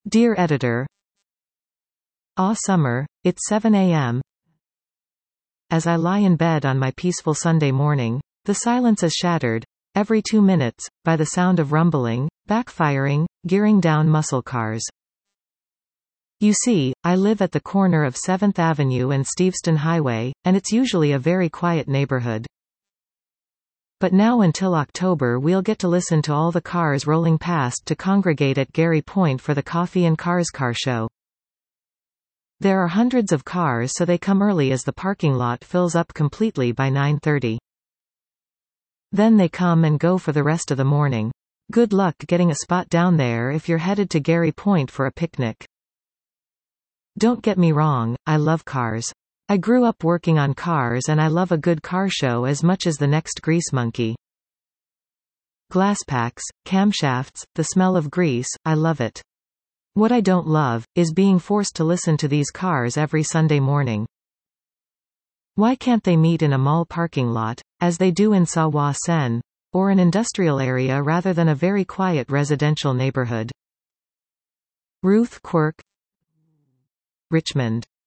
Dear Editor, summer, it's 7 a.m. As I lie in bed on my peaceful Sunday morning, the silence is shattered, every 2 minutes, by the sound of rumbling, backfiring, gearing down muscle cars. You see, I live at the corner of 7th Avenue and Steveston Highway, and it's usually a very quiet neighborhood. But now until October we'll get to listen to all the cars rolling past to congregate at Gary Point for the Coffee and Cars Car Show. There are hundreds of cars, so they come early as the parking lot fills up completely by 9:30. Then they come and go for the rest of the morning. Good luck getting a spot down there if you're headed to Gary Point for a picnic. Don't get me wrong, I love cars. I grew up working on cars and I love a good car show as much as the next grease monkey. Glass packs, camshafts, the smell of grease, I love it. What I don't love, is being forced to listen to these cars every Sunday morning. Why can't they meet in a mall parking lot, as they do in Sa-Wa-Sen, or an industrial area rather than a very quiet residential neighborhood? Ruth Quirk, Richmond.